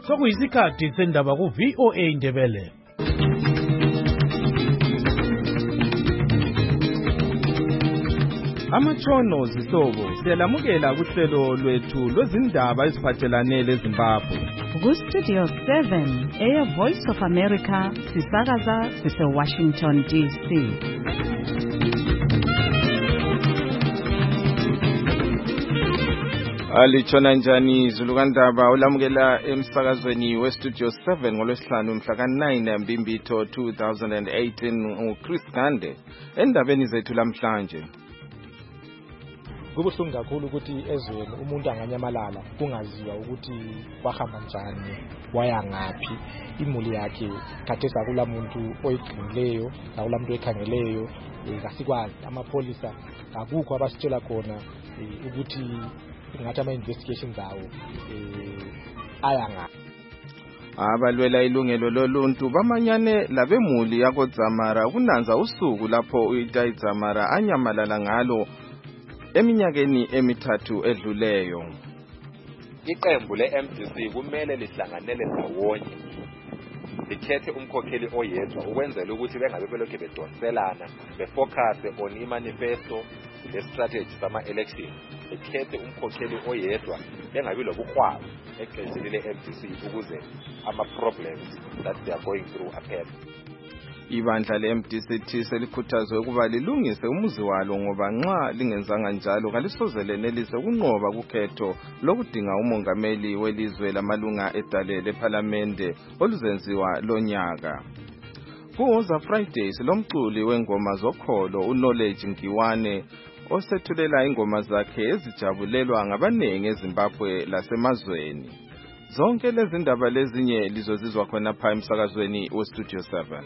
Sokuyisikhathi sendaba ku VOA Indebele. Amatshono zihlobo siyalamukela kuhlelo lwethu lwezindaba eziphathelane leZimbabwe. Ku Studio 7 Air Voice of America sisakaza sise Washington DC. Alitshona njani Zulukandaba ulamukela emsakazweni we Studio 7 ngolwesihlanu mhla ka9 Mbimbitho 2018 uChris Gande endabeni zethu lamhlanje. Kubuhlungu kakhulu ukuthi ezweni umuntu anganyamalala kungaziwa ukuthi wahamba njani waya ngaphi imuli yakhe khathesa kulamuntu oyigcinileyo akulamuntu ekhangeleyo kasikwazi amapolisa akukho abasitshela khona ukuthi ngathi ama investigations awo aya ngaphi. Abalwela ilungelo loluntu bamanyane labemuli yakoDzamara kunanza usuku lapho uItai Dzamara anyamalala ngalo eminyakeni emithathu edluleyo. Iqembu leMDC kumele lihlanganele ndawonye likhethe umkhokheli oyedwa ukwenzela ukuthi bengabe belokhe bedonselana befocus on imanifesto le-strategy sama-election. Likhethe umkhokheli oyedwa bengabe lobuhwaba eqenjini le-MDC ukuze ama-problems that they are going through aphele. Ibandla le-MDC selikhuthazwe ukuba lilungise umuzi walo ngoba nxa lingenzanga njalo kalisoze lenelise ukunqoba kukhetho lokudinga umongameli welizwe lamalunga edale lephalamende oluzenziwa lonyaka. Kuwoza Fridays lomculi wengoma zokholo uKnowledge Ngiwane osethulela ingoma zakhe ezijabulelwa ngabanengi eZimbabwe lasemazweni. Zonke lezi ndaba lezinye lizozizwa khona pha emsakazweni we Studio 7.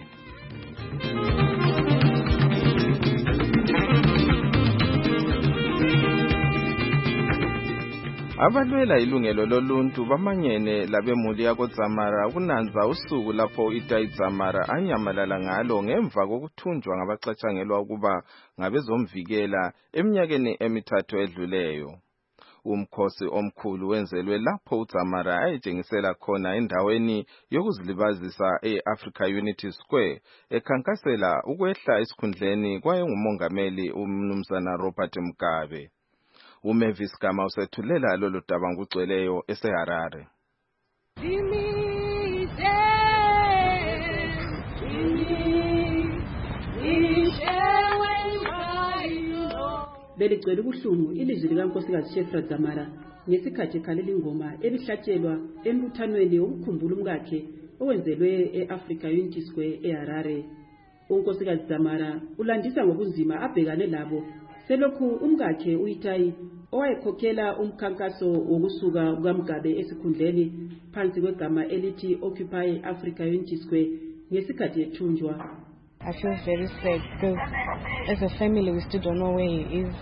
Abalwela ilungelo loluntu bamanyene labemuli yakoDzamara kunanza usuku lapho uItai Dzamara anyamalala ngalo ngemva kokuthunjwa ngabacatshangelwa ukuba ngabezomvikela eminyakeni emithathu edluleyo. Umkhosi omkhulu wenzelwe lapho uDzamara ayetshengisela khona endaweni yokuzilibazisa eAfrica Unity Square ekhankasela ukwehla esikhundleni kwayengumongameli uMnumzana Robert Mugabe. uMavis Gama usethulela lolu daba ngugcweleyo eseHarare. Beligcwele ubuhlungu ilizwi likaNkosikazi Shefra Dzamara ngesikhathi ekhalela ingoma ebihlatshelwa embuthanweni wokukhumbula umkakhe owenzelwe eAfrica Unity Square eHarare. uNkosikazi Dzamara ulandisa ngobunzima abhekane labo selokhu umkakhe uItai owayekhokhela umkhankaso wokusuka kukaMugabe esikhundleni phansi kwegama elithi Occupy Africa Unity Square ngesikhathi ethunjwa. I feel very sad because as a family we still don't know where he is.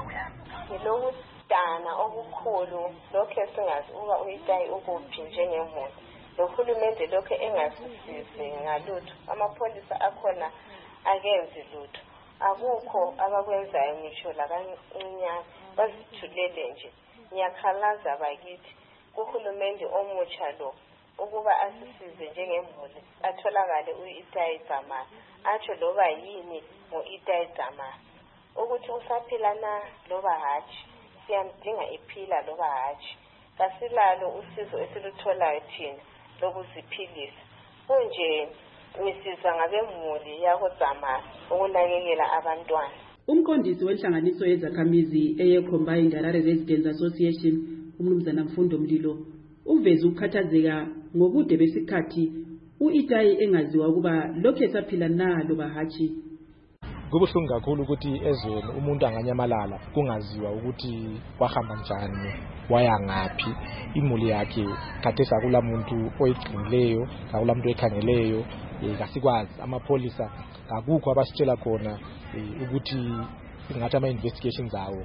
Ngilokudana okukhulu lokho esingazi uba uItai ukuphi njengemuntu.Lohulumende lokho engasisizi ngalutho. Amapolisa akhona akenzi lutho. Akukho abakwenzayo ngisho la kancinyane bazithulele nje. Ngiyakhalaza bakithi kuhulumende omutsha lo ukuba asisize njengemuli atholakale uItai Dzamara atsho loba yini ngoItai Dzamara ukuthi usaphila na loba hatshi siyamdinga iphila loba hatshi kasilalo usizo esilutholayo thina lokuziphilisa kunje misizwa ngabemuli yakoDzamara ukunakekela abantwana. Umqondisi wenhlanganiso yezakhamizi eyeCombined Harare Residents Association uMnumzana Mfundo Mlilo uveze ukukhathazeka ngobude besikhathi uItai engaziwa ukuba lokho esaphila na loba hatshi. Kubuhlungu kakhulu ukuthi ezweni umuntu anganyamalala kungaziwa ukuthi wahamba njani waya ngaphi imuli yakhe khathesa kulamuntu oyigcinileyo akulamuntu ekhangeleyo kasikwazi amapolisa akukho abasitshela khona ukuthi ngathi ama investigations awo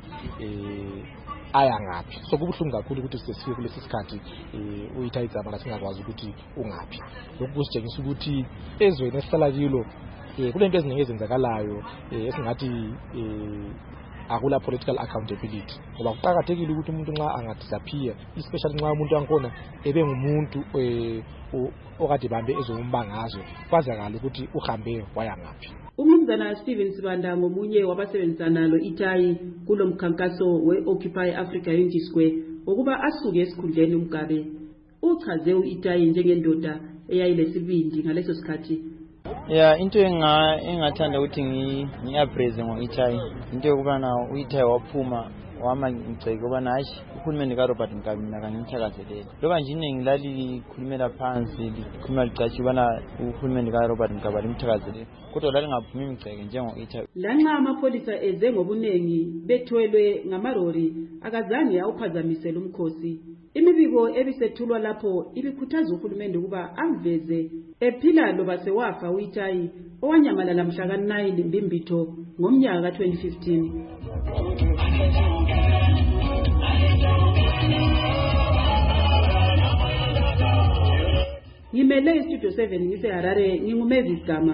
aya ngaphi. So kubuhlungu kakhulu ukuthi sesifike kulesi sikhathi uItai Dzamara singakwazi ukuthi ungaphi. Lokhu kusitshengisa ukuthi ezweni esihlala kilo kulento eziningi ezenzakalayo esingathi akula political accountability. Ngoba kuqakathekile ukuthi umuntu nxa angadisappear, especially nxa umuntu wakhona ebengumuntu okade bambe ezombangazwe, kwazakala ukuthi uhambe waya ngaphi. Umnumzana Steven Sibanda ngomunye wabasebenzisana lo Itayi kulo mkhankaso we-Occupy Africa Unity Square ukuba asuke esikhundleni uMgabe. Uchaze u-Itayi njengendoda eyayilesibindi ngaleso sikhathi. Into engathanda ukuthi ngiyapraise ngo-Itayi into yokubana u-Itayi waphuma wama ngicela ukubana hayi ukhulumeni kaRobert Mugabe mina kangimthakazeleli. Loba nje ngilalili ikhulumela phansi likhuluma licashi ubana ukhulumeni kaRobert Mugabe limthakazeleli. Kodwa la lingaphumi imiceke njengo-Itayi. Lanxa amapholisa eze ngobunengi bethwelwe ngamarori akazange awuphazamisela umkhosi. Imibiko ebisethulwa lapho ibikhuthaza uhulumende ukuba amveze ephila loba sewafa u-Itayi owanyamalala mhla ka-9 Mbimbitho ngomnyaka ka-2015. Ngimele iStudio 7 ngiseHarare nginguMavis Gama.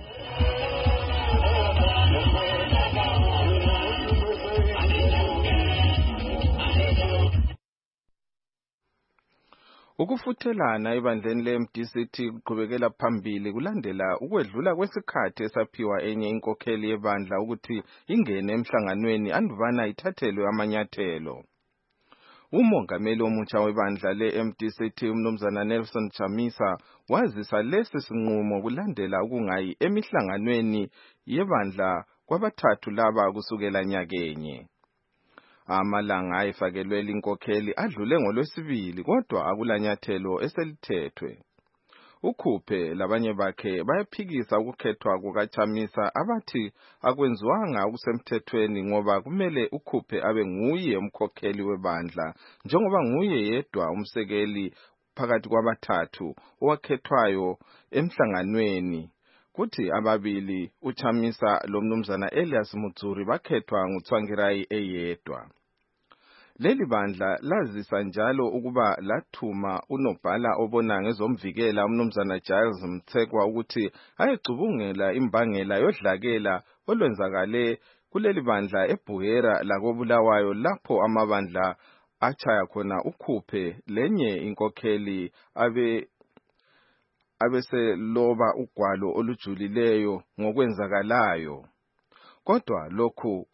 Ukufuthelana ebandleni le-MDC kuqhubekela phambili kulandela ukwedlula kwesikhathi esaphiwa enye inkokheli yebandla ukuthi ingene emhlanganweni andubana ithathelwe amanyathelo. Umongameli omutsha webandla le-MDC umnumzana Nelson Chamisa wazisa lesi sinqumo kulandela ukungayi emihlanganweni yebandla kwabathathu laba kusukela nyakenye. Amalanga ayifakelwe inkokheli adlule ngoLwesibili kodwa akulanyathelo eselithethwe. Ukhuphe labanye bakhe bayaphikisa ukukhethwa kukaChamisa abathi akwenziwanga okusemthethweni ngoba kumele ukhuphe abe nguye umkhokheli webandla njengoba nguye yedwa umsekeli phakathi kwabathathu owakhethwayo emhlanganweni. Kuthi ababili uChamisa lo mnumzana Elias Mutsuri bakhethwa nguTsvangirai eyedwa. Leli bandla lazisa njalo ukuba lathuma unobhala obona ngezomvikela umnumzana Giles Mthekwa ukuthi ayecubungela imbangela yodlakela olwenzakale kuleli bandla eBuhera lakobulawayo lapho amabandla achaya khona ukhuphe lenye inkokheli abeseloba ugwalo olujulileyo ngokwenzakalayo. Kodwa lokhu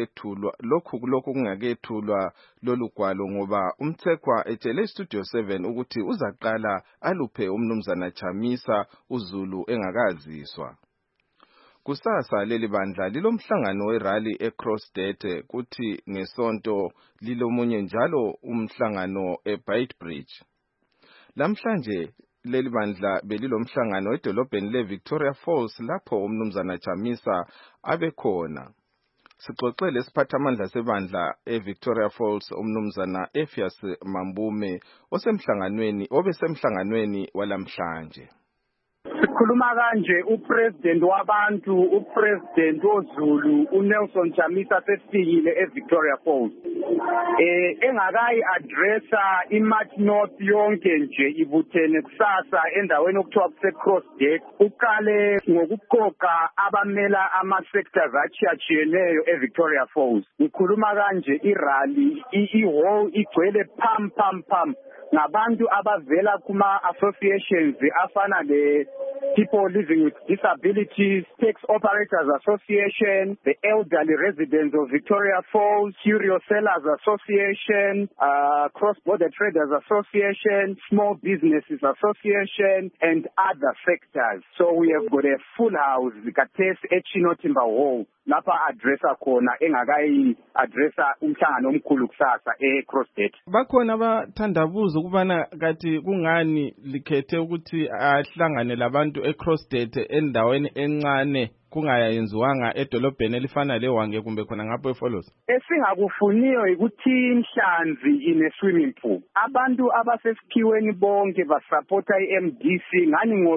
kungakethulwa lolu gwalo ngoba uMthekwa etshele iStudio 7 ukuthi uzaqala aluphe umnumzana Chamisa uZulu engakaziswa. Kusasa leli bandla lilomhlangano werally eCrossdead kuthi ngesonto lilomunye njalo umhlangano eBeitbridge. Lamhlanje leli bandla belilomhlangano edolobheni leVictoria Falls lapho umnumzana Chamisa abekhona. Sixoxele isiphathamandla sebandla eVictoria Falls umnumzana Effias Mambume obesemhlanganweni walamhlanje. Sikhuluma kanje upresident wabantu upresident oZulu uNelson Chamisa sefikile eVictoria Falls. Engakayi addressa iMarch North yonke nje ibuthene kusasa endaweni okuthiwa kuseCrossdead. Uqale ngokuqoqa abamela ama-sectors achiyachiyeneyo eVictoria Falls. Ngikhuluma kanje irally ihall igcwele pam ngabantu abavela kuma associations afana le People Living with Disabilities, Tax Operators Association, the Elderly Residents of Victoria Falls, Curio Sellers Association, Cross-Border Traders Association, Small Businesses Association, and other sectors. So we have got a full house, Katesi Echino Timber Hall. Lapha addressa khona engakayi addressa umhlangano omkhulu kusasa eCrossdead. Bakhona abathandabuza ukubana kathi kungani likhethe ukuthi ahlangane labantu eCrossdead endaweni encane kungayenziwanga edolobheni elifana leWange kumbe khona ngapho eFollows. Esingakufuniyo ukuthi inhlanzi ine swimming pool. Abantu abasesikhiweni bonke basupporta iMDC ngani ngoba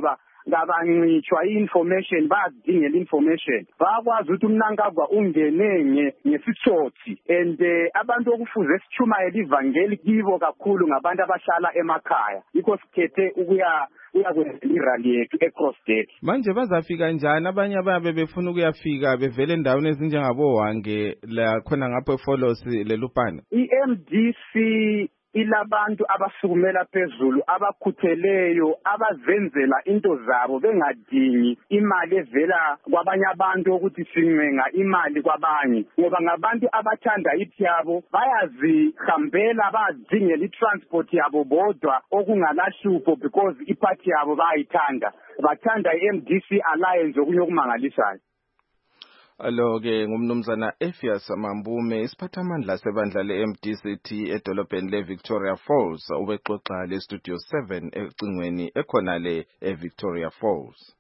ngabancitshwa i-information bayadingela information bayakwazi ukuthi umnankagwa ungene ngesitsothi and abantu okufuze sichumayele ivangeli kibo kakhulu ngabantu abahlala emakhaya yikho sikhethe uyakwenza irally yethu eCrossdale. Manje bazafika njani abanye ababe befuna ukuyafika bevele endaweni ezinjengabo Hwange la khona ngapho eFolos leLupane? I-MDC ilabantu abasukumela phezulu abakhutheleyo abazenzela into zabo bengadingi imali evela kwabanye abantu ukuthi sincenga imali kwabanye ngoba ngabantu abathanda ithi yabo bayazihambela bazidingela i-transport yabo bodwa okungalahlupho because iphathi yabo bayithanda bathanda i-MDC Alliance okunye okumangalisayo. Alo-ke ngumnumzana Ephias Mambume isiphathamandla sebandla le-MDCT edolobheni le-Victoria Falls ubexoxa le-Studio 7 ecingweni ekhona le e-Victoria Falls.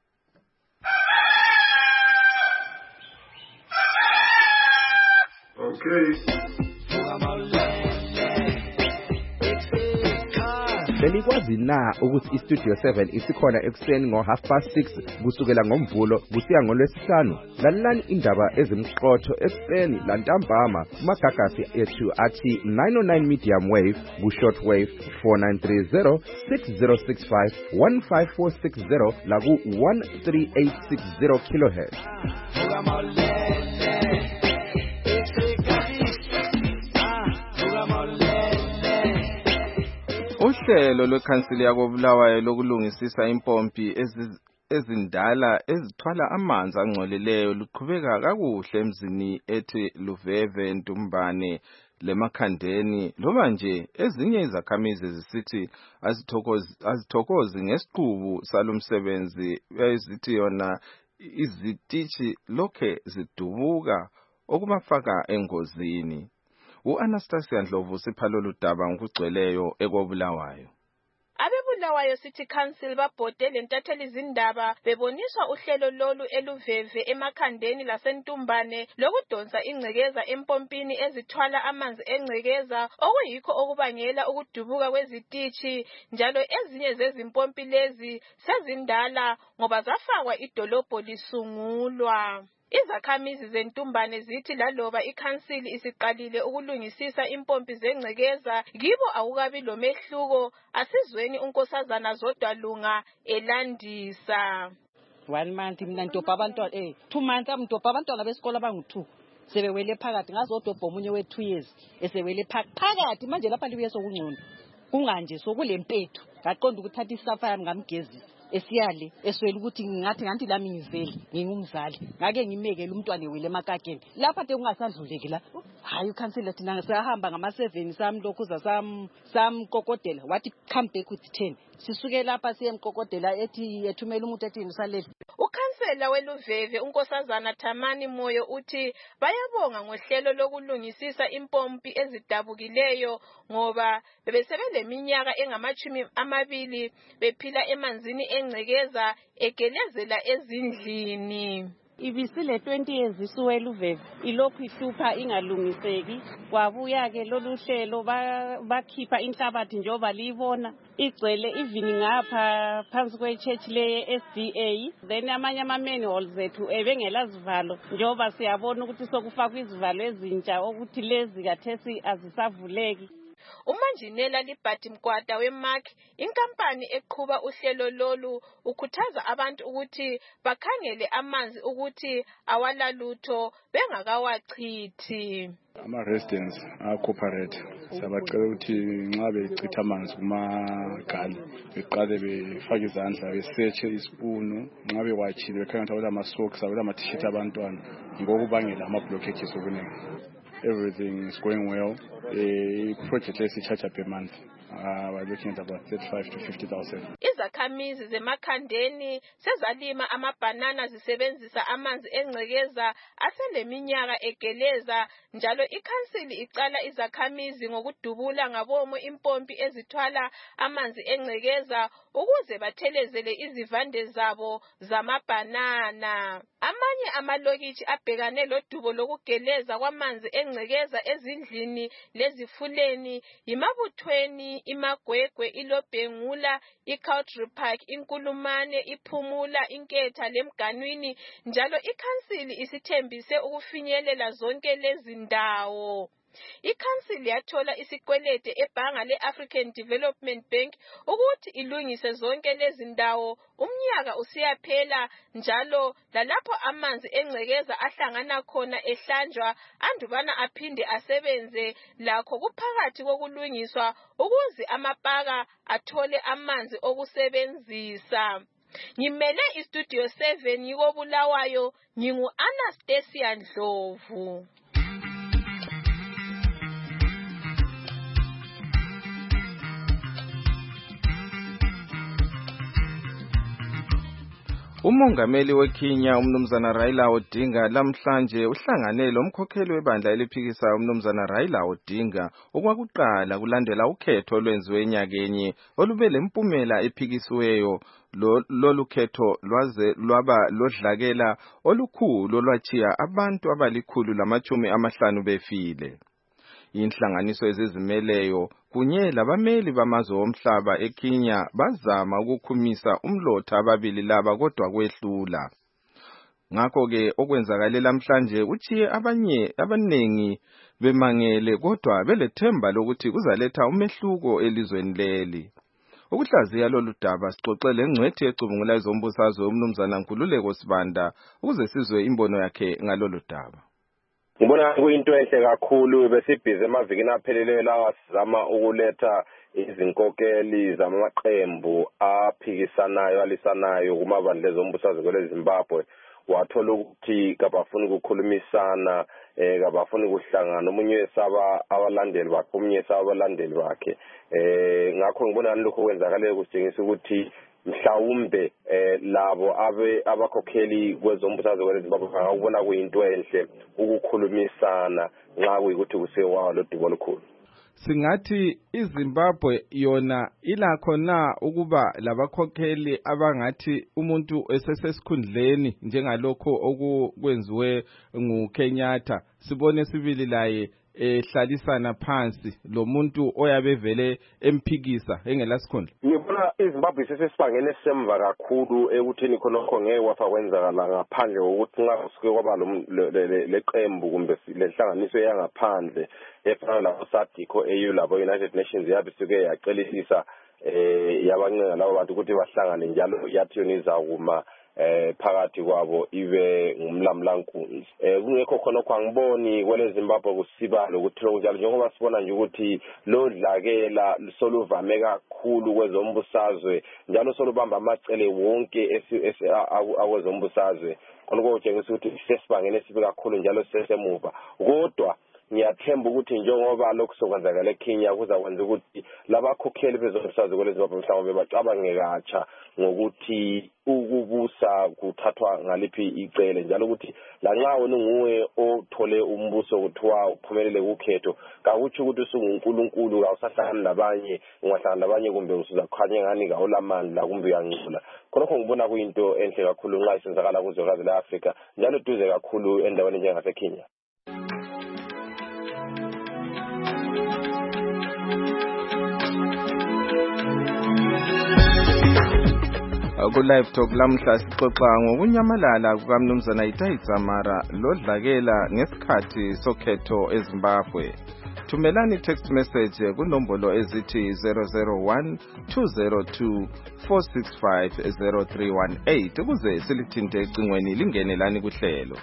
Okay. Belikwazi na ukuthi iStudio 7 isikhona ekuseni ngo6:30 kusukela ngoMvulo kusiya ngoLwesihlanu. Lalelani indaba ezimqotho ekuseni lantambama kumagagasi ethu athi 909 medium wave ku-short wave 4930 6065 15460 la ku-13860 kHz. Uhlelo lwekhansili yakoBulawayo lokulungisisa impompi ezindala ezithwala amanzi angcolileyo luqhubeka kakuhle emzini ethi Luveve, Ntumbane leMakhandeni loba nje ezinye izakhamizi zisithi azithokozi ngesiqubu salomsebenzi ezithi yona izitishi lokhe zidubuka okubafaka engozini. U-Anastasia Ndlovu siphalo ludaba ngokugcweleyo ekobulawayo. Abebulawayo City Council babhode lentatheli izindaba beboniswa uhlelo lolu eLuveve eMakhandeni laseNtumbane lokudonsa ingcekeza empompini ezithwala amanzi engcekeza okuyikho okubangela ukudubuka kwezitishi njalo ezinye zezimpompi lezi sezindala ngoba zafakwa idolobho lisungulwa. Izakhamizi zeNtumbane zithi laloba ikhansili isiqalile ukulungisisa impompi zengcekeza kibo awukabi lomehluko asizweni unkosazana Zodwalunga elandisa. 1 month mina ntopha abantwana 2 months amntopha abantwana besikole abangu2 sebewele phakathi ngazodobha omunye we2 years esewele phakathi manje lapha libuye sokungcono kunganje sokulempethu ngaqonda ukuthatha isafa yami ngamgezisa esiyale eswela ukuthi ngathi lami ngivele ngingumzali ngake ngimekele umntwana wele emakakeni lapha te kungasadluleki la hayi ukhansela thina sahamba ngama7 sami lokhuza sam kokodela wathi come back with 10 sisuke lapha siye emkokodela ethi ethumela umuntu ethi usalele. Ukhansela weLuveve unkosazana Thamani Moyo uthi bayabonga ngohlelo lokulungisisa impompi ezidabukileyo ngoba bebesebeleminyaka engama20 bephila emanzini engcekeza egelezela ezindlini. Ibisile 20 years isuwe eLuveve ilokhu ihlupha ingalungiseki kwabuya ke lolu hlelo bakhipha inhlabathi njoba libona igcwele even ngapha phansi kwechurch le SDA then amanye ama-manholes ethu ebengela zivalo njoba siyabona ukuthi sokufakwa izivalo ezintsha ukuthi lezi kathesi azisavuleki. uManjinela Libhadi Mkwata weMark inkampani eqhuba uhlelo lolu ukhuthaza abantu ukuthi bakhangele amanzi ukuthi awalalutho bengakawachithi. Ama-residents cooperate sabacela ukuthi nxa bechitha amanzi kumagali beqale befake izandla besearche isipunu nxa bewatshile bekhangela ukuthi ama-socks ama-t-shirt abantwana ngokubangela ama-blockages okuningi. Everything is going well. A project less charge per month. We're looking at about 35 to 50,000. Izakhamizi zeMakhandeni sezalima amabhanana zisebenzisa amanzi engcekeza aseleminyaka egeleza njalo ikhansili icala izakhamizi ngokudubula ngabomo impompi ezithwala amanzi engcekeza ukuze bathelezele izivande zabo zamabhanana. Amanye amalokishi abhekane lodubo lokugeleza kwamanzi engcekeza ezindlini lezifuleni yimabuthweni iMagwegwe, iLobhengula, iCountry Park, iNkulumane, iPhumula, iNketha leMganwini. Njalo ikhansili isithembise ukufinyelela zonke lezi ndawo. Ikhansili yathola isikwelede ebhanga le-African Development Bank ukuthi ilungise zonke lezi ndawo. Umnyaka usiyaphela njalo lalapho amanzi engcekeza ahlangana khona ehlanjwa andubana aphinde asebenze lakho kuphakathi kokulungiswa ukuze amapaka athole amanzi okusebenzisa. Ngimele iStudio 7 ngikobulawayo, ngingu-Anastasia Ndlovu. Umongameli weKenya umnumzana Raila Odinga lamhlanje uhlangane lomkhokheli webandla eliphikisayo umnumzana Raila Odinga okwakuqala kulandela ukhetho olwenziwe enyakenye olube lempumela ephikisiweyo. Lolu khetho lwaze lwaba lodlakela olukhulu olwachiya abantu abali150 befile. Inhlanganiso ezizimeleyo kunye labameli bamazwe omhlaba eKenya bazama ukukhumisa umlotha ababili laba kodwa kwehlula. Ngakho ke okwenzakale lamhlanje uchiye abanengi bemangele kodwa belethemba lokuthi kuzaletha umehluko elizweni leli. Ukuhlaziya lolu daba sixoxele ngcwethi ecubungula ezombusazwe umnumzana Nkululeko Sibanda ukuze sizwe imbono yakhe ngalolu daba. Ngibona kuyinto enhle kakhulu besibhize emavikini apheleleyo lawa sizama ukuletha izinkokeli zamaqembu aphikisanayo alisanayo kumabandla ezombusazwe kweZimbabwe. Wathola ukuthi kabafuni ukukhulumisana, kabafuni ukuhlangana, omunye wesaba abalandeli bakhe, omunye wesaba abalandeli bakhe. Ngakho ngibona lokho kwenzakala kusitshengisa ukuthi mhlawumbe labo abakhokheli kwezombusazwe kweZimbabwe bangakubona kuyinto enhle ukukhulumisana nxa kuyikuthi kusewawa lo dubo olukhulu. Singathi iZimbabwe yona ilakho na ukuba labakhokheli abangathi umuntu esesesikhundleni njengalokho okwenziwe nguKenyatta, sibone sibili laye ehlalisana phansi lo muntu oyabevele emphikisa engelasikhundla? Ngibona iZimbabwe sesisibangene esemva kakhulu ekutheni khonokho ngeke wafa kwenzakala ngaphandle kokuthi nxa kusuke kwaba leqembu kumbe lenhlanganiso yangaphandle efana labo SADC, EU labo United Nations yabe suke yacelisisa yabancenga labo bantu ukuthi bahlangane njalo yathi yona izakuma phakathi kwabo ibe ngumlamlankunzi. Kungekho khonokho angiboni kweleZimbabwe kusiba lokuthi lokunjalo njengoba sibona nje ukuthi lo dlakela soluvame kakhulu kwezombusazwe njalo solubamba amacele wonke akwezombusazwe. Khonokho kutshengisa ukuthi sesibangene sibe kakhulu njalo sesemuva. Kodwa ngiyathemba ukuthi njengoba lokho sokwenzakala eKenya kuzakwenza ukuthi labakhokheli bezombusazwe kweZimbabwe mhlawumbe bacabange katsha ngokuthi ukubusa kuthathwa ngaliphi icele, njalo ukuthi lanxa wena nguwe othole umbuso kuthiwa uphumelele kukhetho kakuthi ukuthi usunguNkulunkulu awusahlangani nabanye, ungahlangana nabanye kumbe usuzakhanya ngani kawulamandla kumbe uyancula. Khonokho ngibona kuyinto enhle kakhulu nxa isenzakala kuzwekazi leAfrika njalo duze kakhulu endaweni njengaseKenya. Ku-Live Talk lamhla sixoxa ngokunyamalala kukamnumzana Itai Dzamara lodlakela ngesikhathi sokhetho eZimbabwe. Thumelani text message kunombolo ezithi 001 202 465 0318 ukuze silithinte ecingweni lingene lani kuhlelo.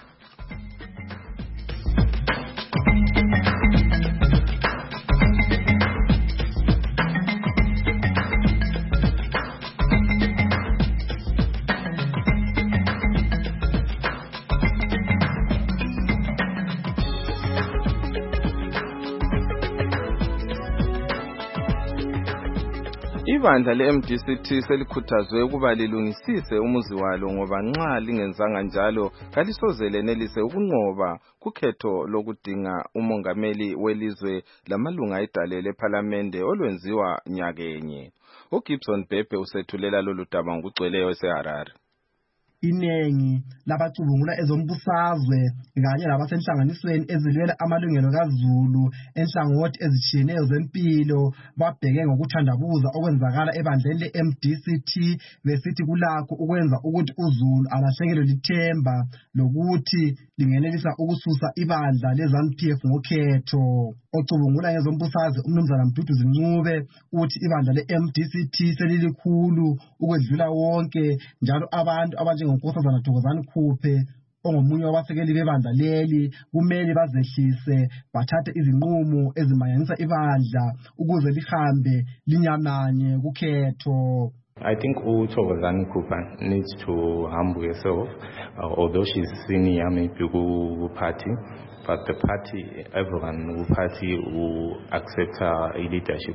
Ibandla le-MDCT selikhuthazwe ukuba lilungisise umuzi walo ngoba nxa lingenzanga njalo kalisoze lenelise ukunqoba kukhetho lokudinga umongameli welizwe lamalunga edale lephalamende olwenziwa nyakenye. uGibson Bhebhe usethulela lolu daba ngokugcweleyo eseHarare. inengi labacubungula ezombusazwe kanye labasenhlanganisweni ezilwela amalungelo kaZulu enhlangothi ezitshiyeneyo zempilo babheke ngokuthandabuza okwenzakala ebandleni le-MDCT besithi kulakho ukwenza ukuthi uZulu alahlekelwe lithemba lokuthi lingenelisa ukususa ibandla leZANU-PF ngokhetho. Ocubungula ngezombusazwe umnumzana Mduduzi Ncube uthi ibandla le-MDCT selilikhulu ukwedlula wonke njalo abantu abanjengonkosazana Thokozani Khuphe ongomunye wabasekeli bebandla leli kumele bazehlise bathathe izinqumo ezimanyanisa ibandla ukuze lihambe linyamanye kukhetho. I think Thokozani Khuphe needs to humble herself, although she's senior maybe party, but the party, everyone who party will accept her leadership,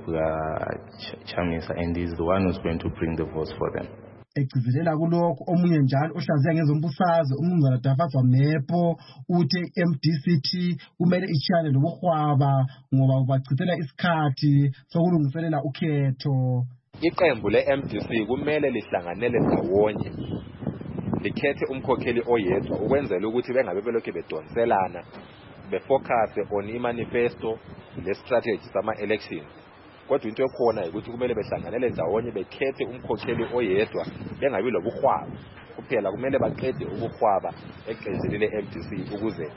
Chamisa, and is the one who's going to bring the votes for them. Egcizelela kulokho omunye njalo ohlaziya ngezombusazwe umnumzana Dafazwa Mepo uthi MDCT kumele ichiyane lobuhwaba ngoba ubachithela isikhathi sokulungiselela ukhetho. Iqembu le-MDC kumele lihlanganele ndawonye likhethe umkhokheli oyedwa ukwenzela ukuthi bengabe belokhu bedonselana befocus on imanifesto le-strategy sama-elections. Kodwa into ekhona ukuthi kumele behlanganele ndawonye bekhethe umkhokheli oyedwa bengabi lobuhwaba kuphela. Kumele baqede ubuhwaba eqenjini le-MDC ukuze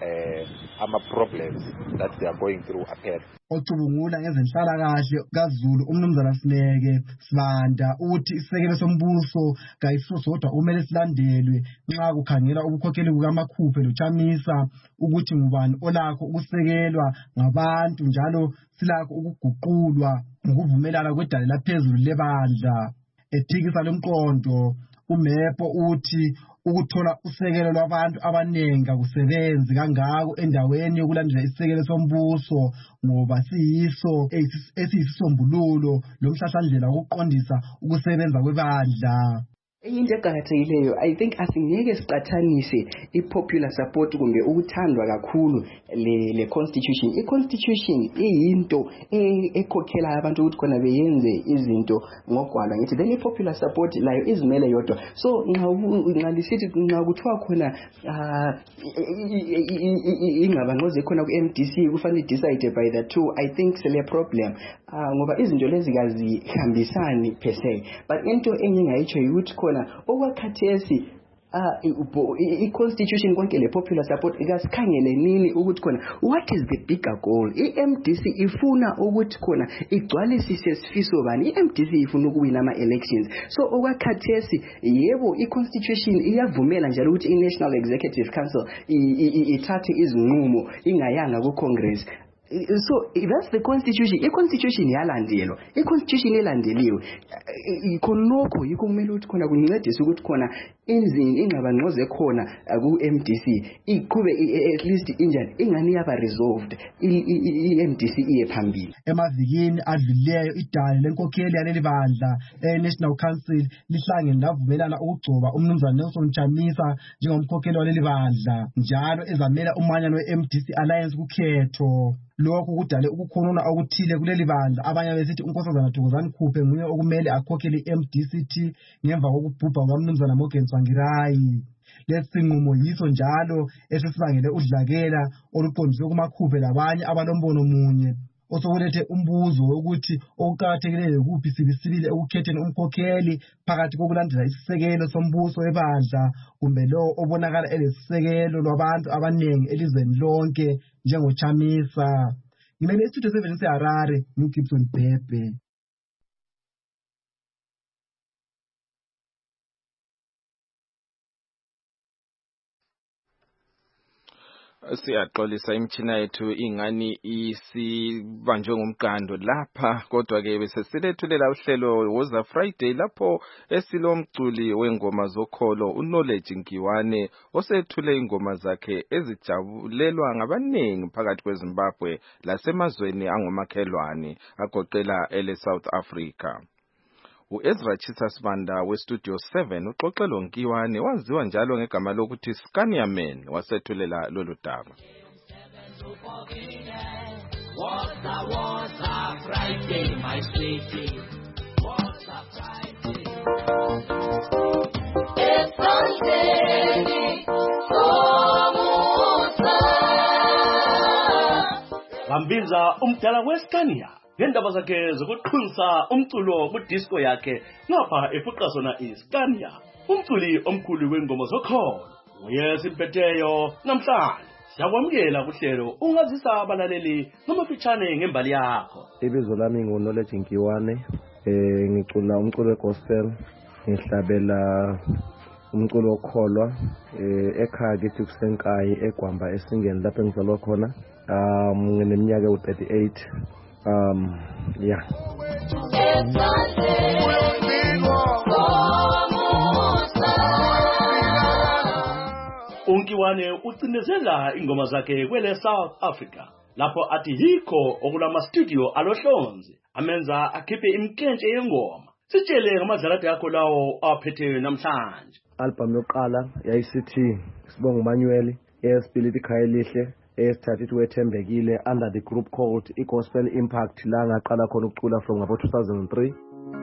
ama-problems that they are going through aphela. Ocubungula ngezenhlalakahle kaZulu umnumzana Sineke Sibanda uthi isisekelo sombuso kayisiso sodwa kumele silandelwe nxa kukhangela ubukhokheli bukaMakhuphe loChamisa ukuthi ngubani olakho ukusekelwa ngabantu njalo silakho ukuguqulwa ngokuvumelana kwedale laphezulu lebandla. Ephikisa lomqondo uMepo uthi ukuthola usekelo lwabantu abanengi akusebenzi kangako endaweni yokulandela isisekelo sombuso ngoba siyiso esiyisisombululo lomhlahlandlela wokuqondisa ukusebenza kwebandla. Into eqakathekileyo I think asingeke siqathanise i-popular support kumbe ukuthandwa kakhulu le constitution. I-constitution iyinto ekhokhela abantu ukuthi khona beyenze izinto ngogwalo ngithi then i-popular support layo izimele yodwa. So nxa lisithi nxa kuthiwa khona ingabangqoze khona ku-MDC kufanele decide by the two, I think sele problem ngoba izinto lezi kazihambisani per se. But into engingayitsho ukuthi khona okwakhathesi i-constitution konke le-popular support ikasikhangele nini ukuthi khona what is the bigger goal. I-MDC ifuna ukuthi khona igcwalisise sifiso bani. I-MDC ifuna ukuwina ama-elections. So okwakhathesi yebo i-constitution iyavumela njalo ukuthi i-National Executive Council ithathe izinqumo ingayanga ku-Congress. So that's the constitution. I-constitution yalandelwa. I-constitution elandeliwe khonokho yikho kumele ukuthi khona kuncedisa ukuthi khona ingabangqoze khona ku-MDC iqhube at least injani ingani yaba resolved i-MDC iye phambili. Emavikini adlulileyo idale lenkokheli yaleli bandla National Council lihlangene lavumelana ukugcoba umnumzana Nelson Chamisa njengomkhokheli waleli bandla njalo ezamela umanyano we-MDC Alliance kukhetho. Lokhu kudale ukukhonona okuthile kuleli bandla abanye besithi unkosazana Thokozani Khuphe nguye okumele akhokhele i-MDCT ngemva kokubhubha kwamnumzana Morgan Tsvangirai. Lesinqumo yiso njalo esesibangele udlakela oluqondiswe kuMakhuphe labanye abalombono munye osokulethe umbuzo wokuthi okuqakathekileyo kuphi sibisibile ukukhetheni umkhokheli phakathi kokulandela isisekelo sombuso webandla kumbe lo obonakala elesisekelo lwabantu abanengi elizweni lonke njengoChamisa. Ngimele istudio 7 seHarare nguGibson Bhebhe. Siyaxolisa imtshina yethu ingani isibanjwe ngomqando lapha kodwa ke besesilethulela uhlelo woza Friday lapho esilomculi wengoma zokholo uKnowledge Nkiwane osethule ingoma zakhe ezijabulelwa ngabanengi phakathi kweZimbabwe lasemazweni angomakhelwane agoqela ele-South Africa. U-Ezra Chisasbanda we-Studio 7 uxoxelo Nkiwane waziwa njalo ngegama lokuthi Scania Man wasethulela lolu daba. Friday, my sweetie. It's Sunday. Mbinza umdala weScania ngendaba zakhe zokuqhunsa umculo kudisco yakhe ngapha efuqa sona iScania. Umculi omkhulu wengoma zokholo uyesiphetheyo namhlanje. Siyakwamukela kuhlelo ungazisa abalaleli nomafitshane ngembali yakho. Ibizo lami nguNoledge Nkiwane. Ngicula umculo wegospel, ngihlabela umculo okholwa ekhaya kithi kusenkayi eGwamba eSingeni lapho engizalwa khona. Ngineminyaka u38. Yeah. uNkiwane ucinezela ingoma zakhe kwele South Africa lapho athi yikho okulama studio alohlonzi amenza akhiphe imkentshe yengoma. Sitshele ngamadlala yakho lawo aphethe namhlanje. Album yokuqala yayisithi Sibonga uManuel, eyesibili ikhaya elihle, eyesithathu wethembekile under the group called iGospel Impact la ngaqala khona ukucula from about 2003.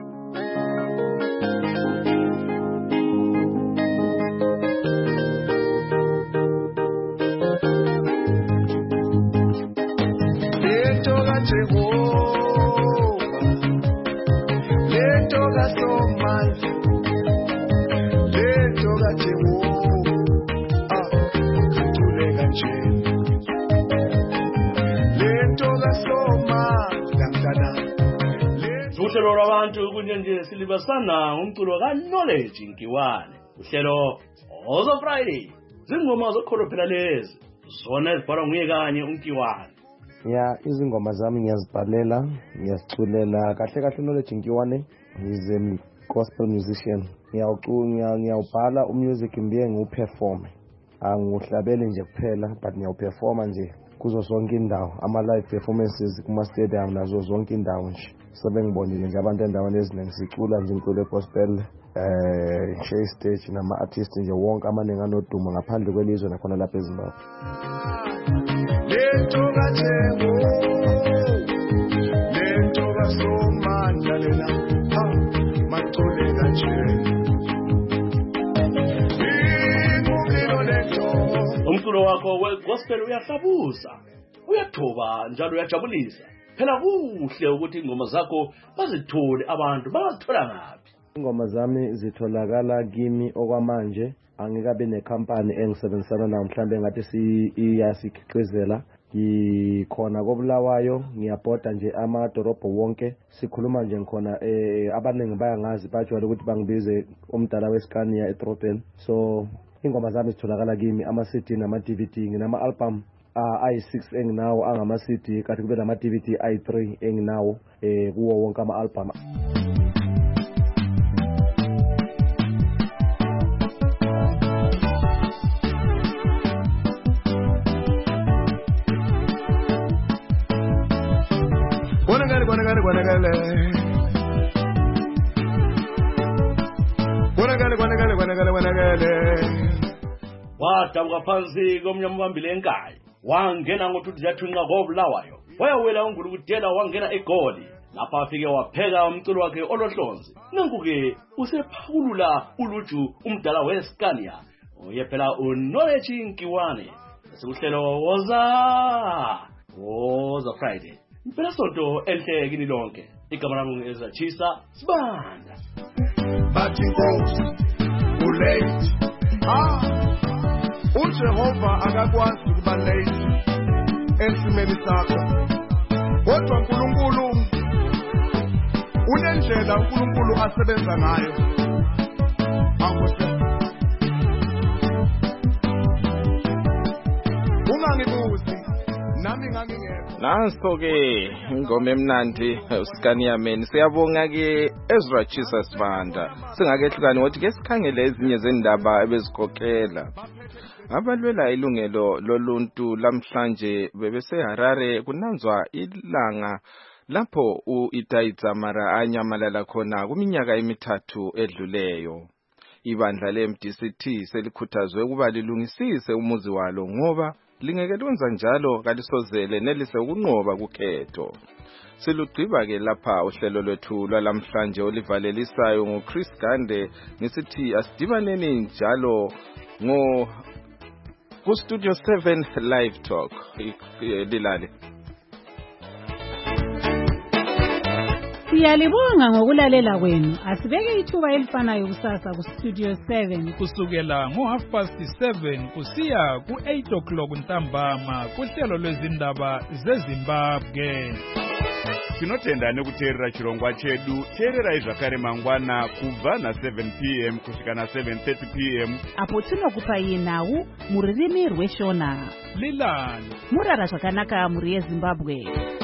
Uhlelo abantu kunje silibasana ngumculo kaNoledge Nkiwane. Uhlelo Ozo Friday. Zingoma zokholo phela lezi. Zona ezibhalwa nguye kanye uNkiwane. Ya izingoma zami ngiyazibhalela, ngiyaziculela kahle Noledge Nkiwane. He's a gospel musician. Ngiyawubhala umusic ngibuye ngiuperform. Angihlabele nje kuphela but ngiyawuperforma nje kuzo zonke indawo, ama live performances kuma stadium nazo zonke indawo nje. Sebengibonile nje abantu endaweni eziningi sicula nje umculo wegospel share stage nama artists nje wonke amaningi anodumo ngaphandle kwelizwe nakhona lapha eZimbabwe. Lento kasomandla lela macule kanje. Umculo wakho wegospel uyahlabusa, uyathoba njalo uyajabulisa. Phela kuhle ukuthi ingoma zakho bazithole abantu bazithola ngaphi. Ingoma zami zitholakala kimi okwamanje. Angikabe nekhampani engisebenzisana nayo mhlambe ngathi iyasikhiqizela. Ngikhona koBulawayo, ngiyabhoda nje amadorobho wonke. Sikhuluma nje ngikhona abaningi bayangazi bajwayele ukuthi bangibize umdala weScania eTropen. So ingoma zami zitholakala kimi ama-CD nama-DVD nginama-album i6 enginawo angama-CD kanti kube nama-DVD i3 enginawo kuwo wonke ama-album. Wadabuka phansi komnyambambile enkayi, wangena ngothuthi yathunqa koBulawayo, wayawela uNgulukudela wangena eGoli. Lapha afike wapheka umculo wakhe olohlonzi. Nanku-ke usephakulula uluju umdala weScania. Uye phela uNoledge Nkiwane. Sekuhlelo Woza Friday. Impela sonto enhle kini lonke. Igama lami ngezachisa Sibanda. Bathi ulate. uJehova akakwazi ukuba late esimeni sakho. Kodwa uNkulunkulu unendlela uNkulunkulu asebenza ngayo. Akuse ungangibuzi nami ngangingekho. Nanso-ke ingoma emnandi uScania Man. Siyabonga ke Ezra Chisa Sibanda. Singakehlukani ngothi ke sikhangele ezinye zendaba ebezikhokhela. Abalwela ilungelo loluntu lamhlanje bebeseHarare kunanzwa ilanga lapho uItai Dzamara anyamalala khona kuminyaka emithathu edluleyo. Ibandla leMDCT selikhuthazwe ukuba lilungisise umuzi walo ngoba lingeke lenza njalo kalisozele nelise ukunqoba kukhetho. Silugqiba ke lapha uhlelo lwethu lwalamhlanje olivalelisayo ngoChris Gande ngisithi asidibaneni njalo ku Studio 7 Live Talk. Dilale. Siyalibonga ngokulalela kwenu. Asibeke ithuba elifanayo kusasa ku Studio 7 kusukela ngo7:30 kusiya ku8 ntambama kuhlelo lwezindaba zeZimbabwe. Tinotenda nekuteerera chirongwa chedu. Teererai zvakare mangwana kubva na7 p.m. kusvika na7:30 p.m. apo tinokupai nhau mururimi rweshona. Lilani murara zvakanaka muri yeZimbabwe.